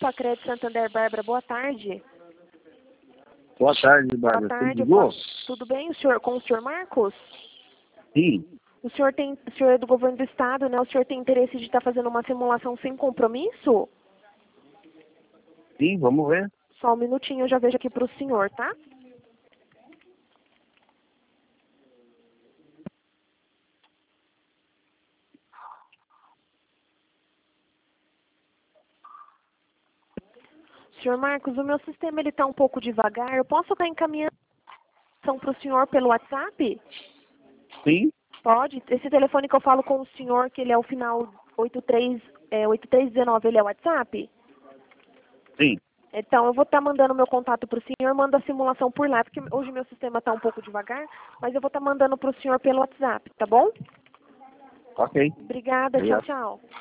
Grupo Crédito Santander, Bárbara, boa tarde. Boa tarde, Bárbara. Boa tarde, tudo bem? Com o senhor Marcos? Sim. O senhor é do governo do estado, né? O senhor tem interesse de estar fazendo uma simulação sem compromisso? Sim, vamos ver. Só um minutinho, eu já vejo aqui para o senhor, tá? Senhor Marcos, o meu sistema ele está um pouco devagar. Eu posso estar encaminhando para o senhor pelo WhatsApp? Sim. Pode. Esse telefone que eu falo com o senhor, que ele é o final 8319, ele é o WhatsApp? Sim. Então, eu vou estar mandando meu contato para o senhor, manda a simulação por lá, porque hoje meu sistema está um pouco devagar, mas eu vou estar mandando para o senhor pelo WhatsApp, tá bom? Ok. Obrigada, Obrigado. tchau, tchau.